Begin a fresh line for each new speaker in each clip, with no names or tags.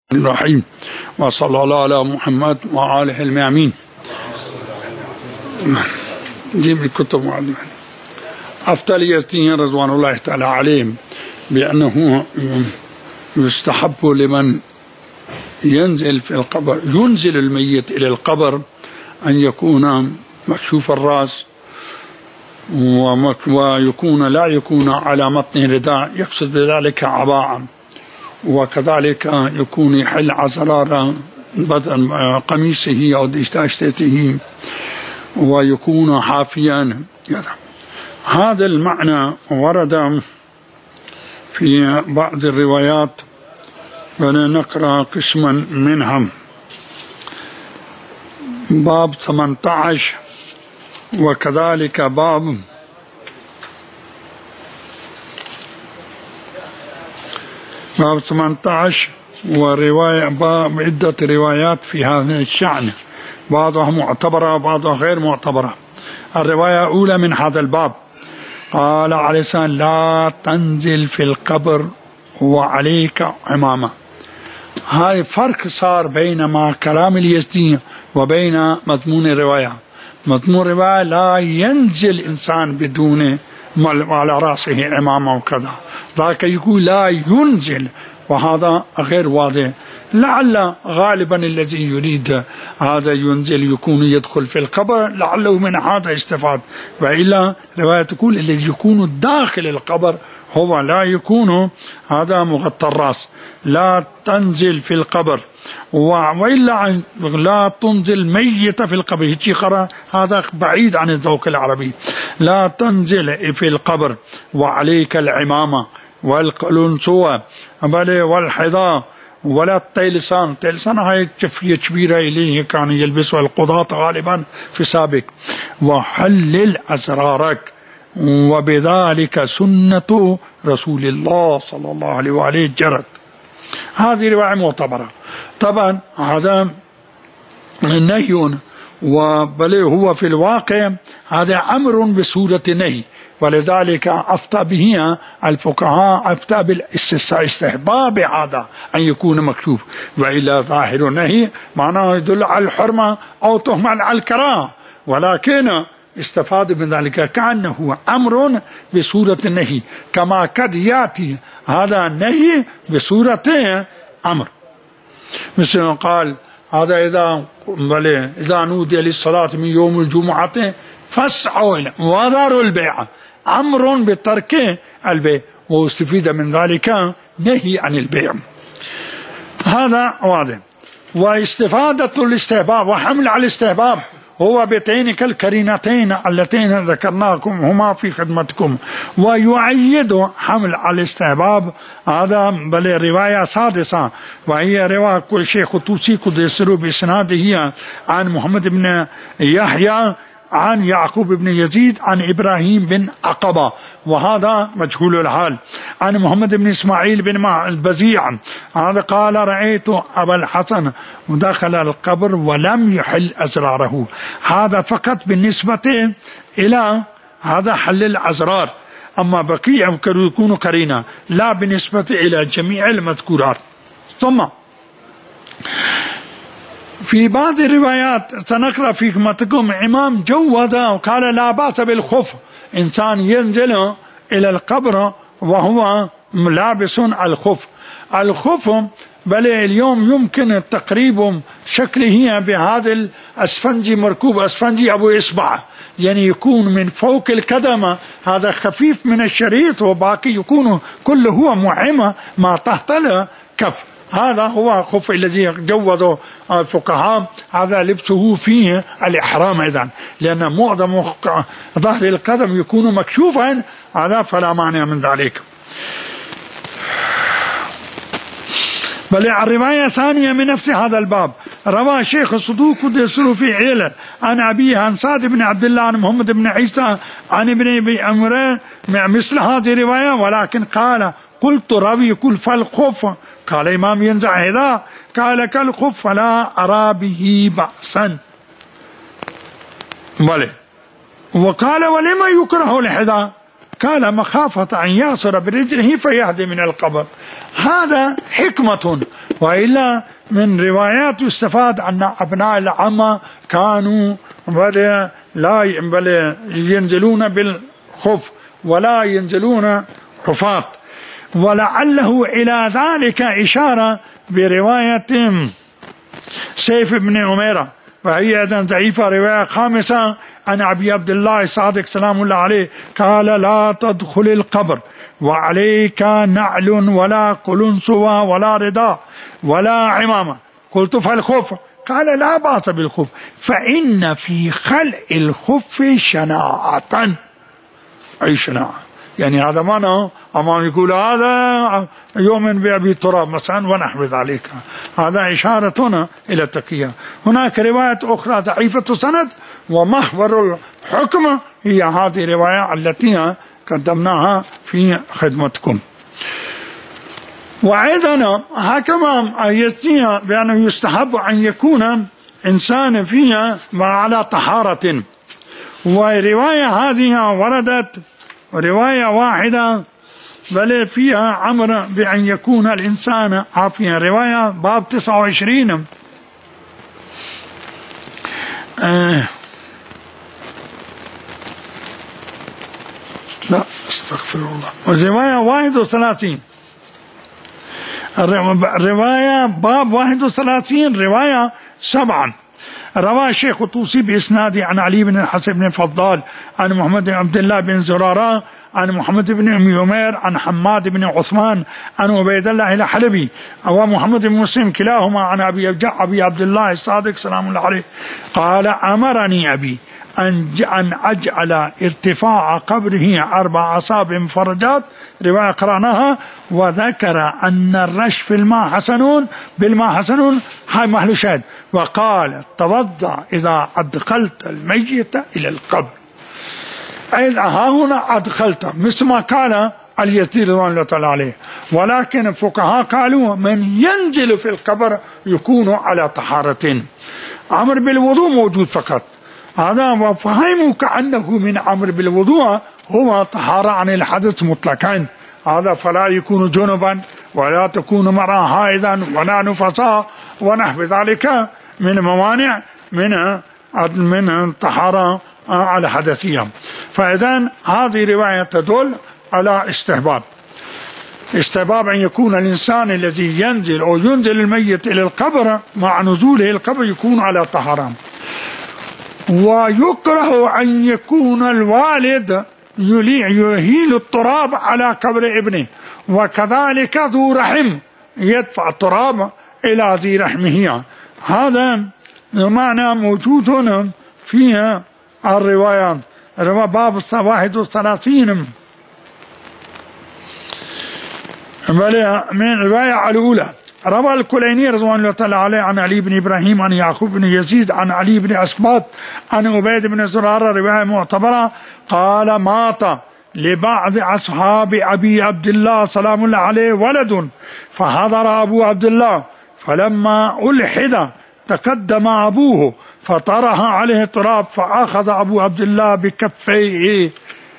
الرحيم وصلى الله على محمد وآله الميامين. جيب الكتب معلمة أفتى اليزديين رضوان الله تعالى عليهم بأنه يستحب لمن ينزل في القبر ينزل الميت إلى القبر أن يكون مكشوف الرأس ويكون لا يكون على متنه رداء يقصد بذلك عباءة، وكذلك يكون يحل عزرار بدن قميصه أو دشتته ويكون حافيا. هذا المعنى ورد في بعض الروايات ونقرأ قسما منها. باب 18 وكذلك باب 18 ورواية باب عدة روايات في هذا الشأن، بعضها معتبرة وبعضها غير معتبرة. الرواية الأولى من هذا الباب قال عليه السلام: لا تنزل في القبر وعليك عمامة. هاي فرق صار بين ما كلام اليزدي وبين مضمون الرواية. مضمون الرواية لا ينزل إنسان بدون على رأسه عمامة وكذا، ذاك يقول لا ينزل، وهذا غير واضح. لعل غالبا الذي يريد هذا ينزل يكون يدخل في القبر، لعله من هذا استفاد، وإلا رواية تقول الذي يكون داخل القبر هو لا يكون هذا مغطى الرأس. لا تنزل في القبر وإلا لا تنزل ميت في القبر، هيك قرأ، هذا بعيد عن الذوق العربي. لا تنزل في القبر وعليك العمامة والقلنسوة والحذاء ولا التيلسان. التيلسان هاي جفية كبيرة إليه كان يلبسها القضاة غالبا في سابق. وحلل أسرارك وبذلك سنة رسول الله صلى الله عليه وآله جرت. هذه رواية معتبرة. طبعا هذا نهي، وبل هو في الواقع هذا أمر بصورة نهي، ولذلك أفتى به الفقهاء، أفتى بالاستحباب هذا أن يكون مكشوف، وإلا ظاهر النهي معناه يدل على الحرمة أو تهمل على الكراهة، ولكن استفاد من ذلك كأنه أمر بصورة النهي، كما قد يأتي هذا النهي بصورة أمر. مثل قال هذا إذا نودي للصلاة من يوم الجمعة فاسعوا وذروا البيع، أمر بترك البيع، واستفيد من ذلك نهي عن البيع. هذا واضح. واستفادة الاستحباب وحمل على الاستحباب هو بتين كالكرينتين اللتين ذكرناكم هما في خدمتكم. ويؤيد حمل على الاستحباب هذا بل رواية سادسة، وهي رواية كل شيخ خطوسي قد يسر بإسناده عن محمد بن يحيى عن يعقوب بن يزيد عن إبراهيم بن عقبة، وهذا مجهول الحال، عن محمد بن إسماعيل بن البزيع هذا قال: رأيت أبا الحسن دخل القبر ولم يحل أزراره. هذا فقط بالنسبة إلى هذا حل الأزرار، أما بقية يكون قرينة، لا بالنسبة إلى جميع المذكورات. ثم في بعض الروايات سنقرأ في خدمتكم إمام جوز وقال لا بأس بالخف، إنسان ينزل إلى القبر وهو لابس الخف. الخف بل اليوم يمكن التقريب شكله بهذا الأسفنجي، مركوب أسفنجي أبو إصبع، يعني يكون من فوق القدم هذا خفيف من الشريط، وباقي يكون كله هو معمة ما تحت الكف. هذا هو الخف الذي جوزه الفقهاء، هذا لبسه فيه الإحرام أيضا، لأن معظم ظهر القدم يكون مكشوفا، هذا فلا مانع من ذلك. بل الرواية الثانية من نفس هذا الباب روى شيخ الصدوق يسر في علل عن أبيه عن سعد بن عبد الله عن محمد بن عيسى عن ابن أبي عمرو مثل هذه الرواية، ولكن قال: قلت راوي يقول فالخف، قال إمام ينزع هذا، قال كالخف فلا أرى به بأسا. وقال: ولما يكره الحذاء؟ قال: مخافة أن يأسر برجله فيهدي من القبر. هذا حكمة وإلا من روايات يستفاد أن أبناء العمة كانوا بل ينزلون بالخف ولا ينزلون حفاة، ولعله إلى ذلك إشارة برواية سيف بن أميرة، وهي أيضا ضعيفة. رواية خامسة عن أبي عبد الله الصادق سلام الله عليه قال: لا تدخل القبر وعليك نعل ولا قلنسوة ولا رداء ولا عمامة. قلت: فالخف؟ قال: لا بأس بالخف، فإن في خلع الخف شناعة. أي شناعة؟ يعني هذا معنى أما يقول هذا يؤمن بأبي تراب مثلا ونحو ذلك، هذا إشارة هنا إلى التقية. هناك رواية أخرى ضعيفة السند ومحور الحكم هي هذه الرواية التي قدمناها في خدمتكم. وأيضا هكذا يستطيع بأنه يستحب أن يكون إنسان فيها على طهارة، ورواية هذه وردت رواية واحدة بل فيها أمر بأن يكون الإنسان عافيا. رواية باب 29 لا استغفر الله، ورواية 31 رواية باب 31 رواية 7 رواه الشيخ الطوسي بإسناده عن علي بن الحسن بن الفضال عن محمد بن عبد الله بن زرارة عن محمد بن أم يمير عن حماد بن عثمان عن عبيد الله الحلبي ومحمد بن مسلم كلاهما عن أبي عبد الله الصادق سلام الله عليه قال: أمرني أبي أن أجعل ارتفاع قبره 4 أصابع مفرجات، رواية قرأناها، وذكر أن الرش في الماء حسنون بالماء حسنون، هاي محل شاهد. وقال: توضأ إذا أدخلت الميت إلى القبر. أي ها هنا أدخلت مثل ما قال اليزيد رضوان الله تعالى عليه، ولكن الفقهاء قالوا من ينزل في القبر يكون على طهارة. أمر بالوضوء موجود فقط، هذا وفهموا كأنه من أمر بالوضوء هو طهارة عن الحدث مطلقا، هذا فلا يكون جنبا ولا تكون مرأة حائضا ولا نفساء ونحو ذلك من موانع من الطهارة على حدثية. فإذن هذه رواية تدل على استحباب أن يكون الإنسان الذي ينزل أو ينزل الميت إلى القبر مع نزوله القبر يكون على طهارة. ويكره أن يكون الوالد يهيل التراب على قبر ابنه، وكذلك ذو رحم يدفع التراب إلى ذي رحمه. هذا معنى موجود هنا فيها الروايات. باب 31 من الرواية الأولى روى الكليني رضوان الله تعالى عليه عن علي بن إبراهيم عن يعقوب بن يزيد عن علي بن أسباط عن عبيد بن زرارة رواية معتبرة قال: مات لبعض أصحاب أبي عبد الله سلام الله عليه ولد، فحضر أبو عبد الله، فلما ألحد تقدم أبوه فطرح عليه التراب، فأخذ أبو عبد الله بكفيه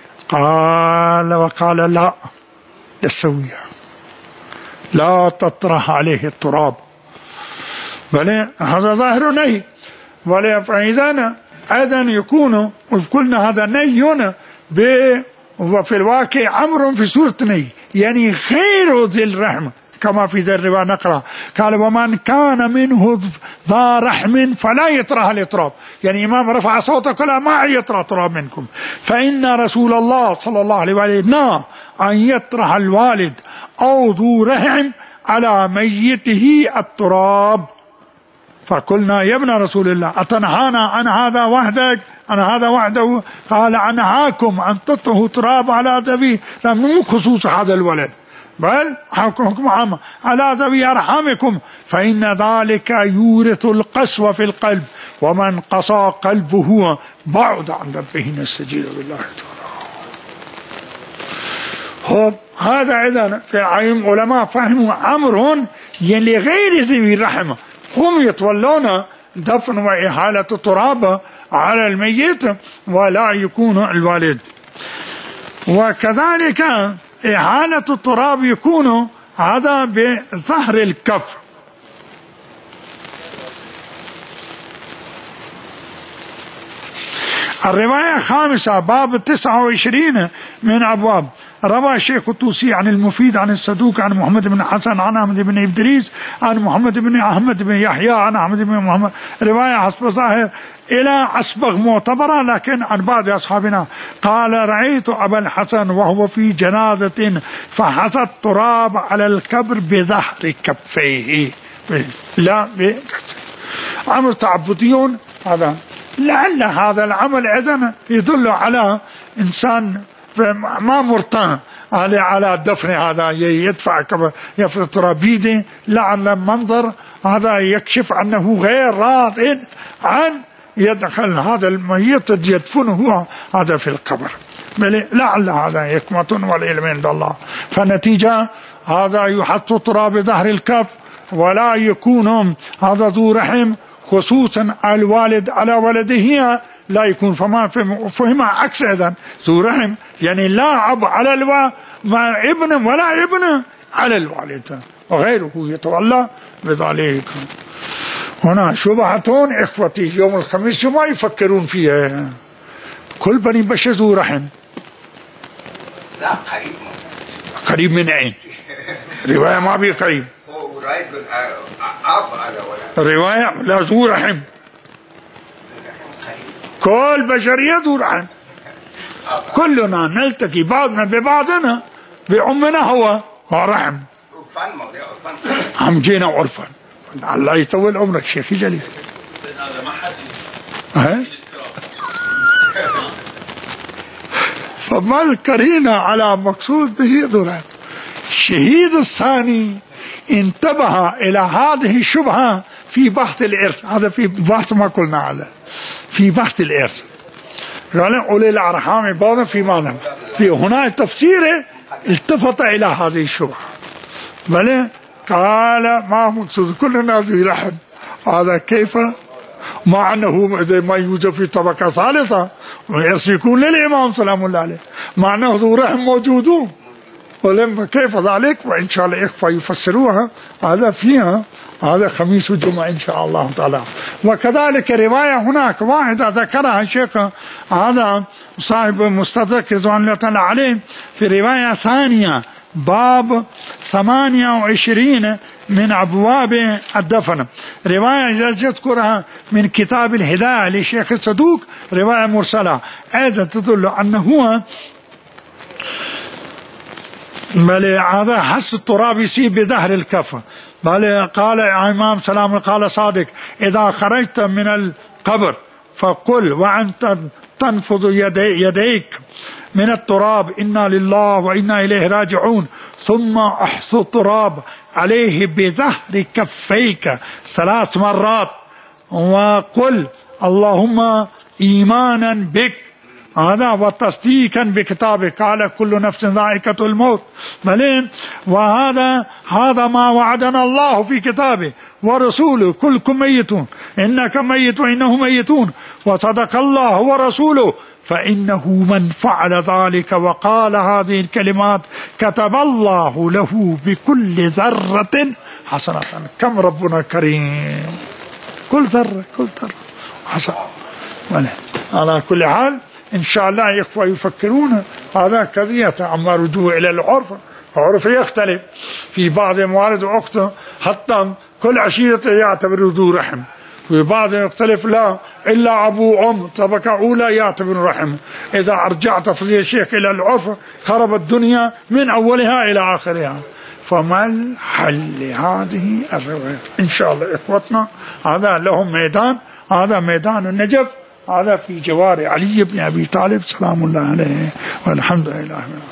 وقال: لا يسويها، لا تطرح عليه التراب، بل هذا ظاهر نهي. فإذا أيضا يكون وقلنا هذا نهي وفي الواقع أمر في سورة نهي، يعني خير ذي الرحمة كما في ذي الرواية نقرأ قال: ومن كان منه ذا رحم فلا يطرح التراب، يعني إمام رفع صوته قال: ما يطرح تراب منكم، فإن رسول الله صلى الله عليه وسلم نهى أن يطرح الوالد أو ذو رحم على ميته التراب. فقلنا: يا ابن رسول الله أتنهانا عن هذا وحدك عن هذا وحده؟ قال: أنهاكم أن تطرحوا تراب على ذوي، مو خصوص هذا الولد بل حكمكم عامة على ذوي أرحامكم، فإن ذلك يورث القسوة في القلب، ومن قسى قلبه بعد عن ربه نستجير بالله تعالى. هذا إذن في علماء فهموا أمر لغير ذوي الرحمة، هم يتولون دفن وإحالة التراب على الميت ولا يكون الوالد. وكذلك إحالة التراب يكون هذا بظهر الكف، الرواية الخامسة باب 29 من أبواب. روى الشيخ الطوسي عن المفيد عن الصدوق عن محمد بن حسن عن أحمد بن إدريس عن محمد بن يحيى عن أحمد بن محمد، رواية حسب ظاهر إلى أسبغ معتبرة لكن عن بعض أصحابنا. قال رأيت أبا الحسن وهو في جنازة فحصى التراب على القبر بظهر كفيه، لا عمل تعبديون هذا. لعل هذا العمل إذن يدل على إنسان ما مرتاح على دفن هذا، يدفع كبر يفرط ترابيده، لعل منظر هذا يكشف أنه غير راض عن يدخل هذا الميت يدفنه هذا في القبر، بل لعل هذا حكمة والعلم عند الله. فنتيجة هذا يحط تراب ظهر الكف ولا يكون هذا ذو رحم، خصوصا الوالد على ولده لا يكون. فما فهم عكس إذن ذو رحم يعني لا أب على ابن ولا ابن على الوالد وغيره يتولى بذلك. هنا شبهتون إخوتي يوم الخميس ما يفكرون فيها. كل بني بشر ذو رحم،
لا
قريب من عين رواية ما بي قريب، رواية لا ذو رحم، كل بشرية ذو رحم، كلنا نلتقي بعضنا ببعضنا بعمنا هو رحم. عم جينا عرفا، الله يطول عمرك شيخي جليل.
هذا ما حد
فما القرينة على مقصود به ضرر. الشهيد الثاني انتبه إلى هذه الشبهة في بحث الإرث، هذا في بحث ما قلنا هذا في بحث الإرث. قال أولي الأرحام بعضهم في ماذا في هنا تفسيره التفت إلى هذه الشبهة، بل قال ما مقصود كل الناس يرحم، هذا كيف مع أنه ما يوجد في طبقة ثالثة الإرث يكون للإمام سلام الله عليه، مع أنه ذو رحم موجودون، ولما كيف ذلك؟ وإن شاء الله إخوة يفسروها هذا فيها، هذا خميس والجمعة إن شاء الله تعالى. وكذلك رواية هناك واحدة ذكرها الشيخ هذا صاحب مستدرك رضوان الله تعالى عليه في رواية ثانية باب 28 من أبواب الدفن، رواية يذكرها من كتاب الهداية لشيخ الصدوق، رواية مرسلة أيضا تدل أنه بل هذا حس التراب يسيب بظهر الكف. بل قال إمام سلام قال صادق إذا خرجت من القبر فقل وأنت تنفض يديك من التراب إنا لله وإنا إليه راجعون، ثم احث التراب عليه بظهر كفيك 3 مرات وقل اللهم إيمانا بك هذا وتصديقا بكتابك، قال كل نفس ذائقة الموت. وهذا ما وعدنا الله في كتابه ورسوله كلكم ميتون إنك ميت وإنهم ميتون وصدق الله ورسوله فإنه من فعل ذلك وقال هذه الكلمات كتب الله له بكل ذرة حسنة. كم ربنا كريم، كل ذرة حسنة. على كل حال إن شاء الله يخوة يفكرون هذا قضية أما رجوع إلى العرف، العرف يختلف في بعض الموارد وقته حتى كل عشيرة يعتبر ذو رحم، وفي بعض يختلف لا إلا أبو أم طبقة أولى يعتبر رحم. إذا أرجعت فضيلة الشيخ إلى العرف خرب الدنيا من أولها إلى آخرها. فما الحل لهذه الرواية؟ إن شاء الله إخوتنا هذا لهم ميدان، هذا ميدان النجف، هذا في جوار علي بن أبي طالب سلام الله عليه والحمد لله.